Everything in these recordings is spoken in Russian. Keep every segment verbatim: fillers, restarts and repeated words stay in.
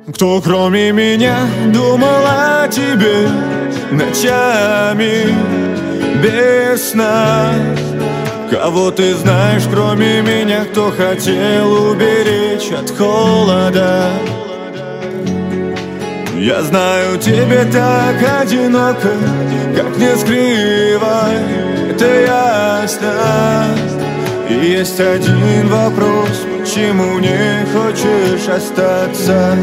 Кто кроме меня думал о тебе ночами без сна? Кого ты знаешь кроме меня, кто хотел уберечь от холода? Я знаю, тебе так одиноко, как не скрывай, это ясно. И есть один вопрос: почему не хочешь остаться?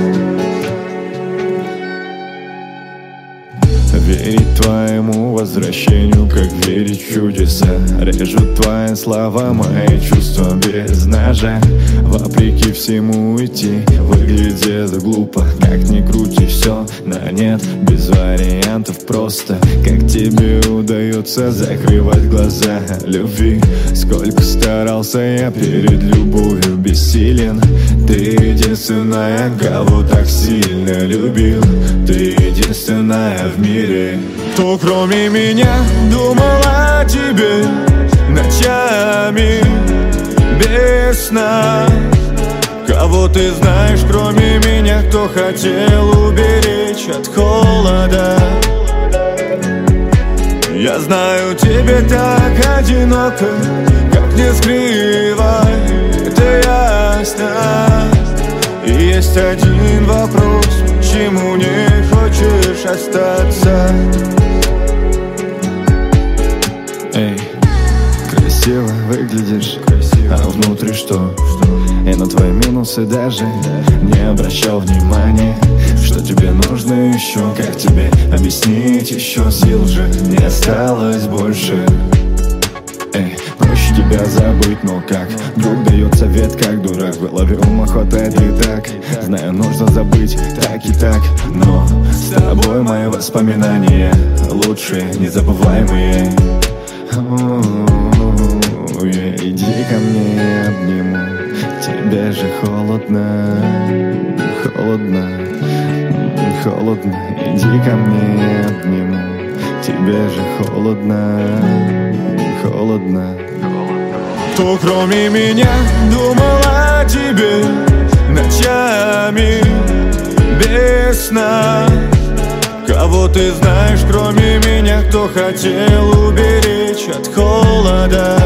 Верить твоему возвращению, как верить в чудеса. Режут твои слова, мои чувства без ножа. Вопреки всему идти выглядит глупо. Как ни крути, все на нет, без вариантов просто. Как тебе удается закрывать глаза любви? Сколько старался я перед любовью бессилен. Ты единственная, кого так сильно любил. Ты единственная в мире, кто кроме меня думал о тебе ночами без сна. Кого ты знаешь кроме меня, кто хотел уберечь от холода? Я знаю, тебе так одиноко, как не скрывай, это ясно. И есть один вопрос: почему не хочешь остаться? Эй, красиво выглядишь, красиво. А внутри что? И на твои минусы даже не обращал внимания. Что тебе нужно еще? Как тебе объяснить? Еще сил же не осталось больше. Эй, проще тебя забыть, но как? Друг дает совет, как дурак. В голове ума хватает и так. Знаю, нужно забыть так и так, но с тобой мои воспоминания лучшие, незабываемые. О-о-о-о, иди ко мне, я обниму. Тебе же холодно, холодно, холодно. Иди ко мне, я обниму. Тебе же холодно, холодно. Кто кроме меня думал о тебе ночами без сна? Кого ты знаешь кроме меня, кто хотел уберечь от холода?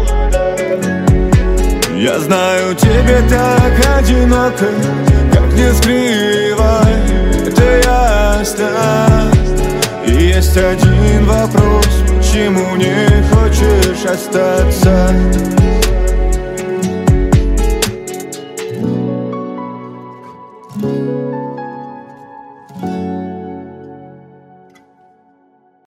Я знаю, тебе так одиноко, как не скрывай, это ясно. И есть один вопрос: почему не хочешь остаться? Thank you.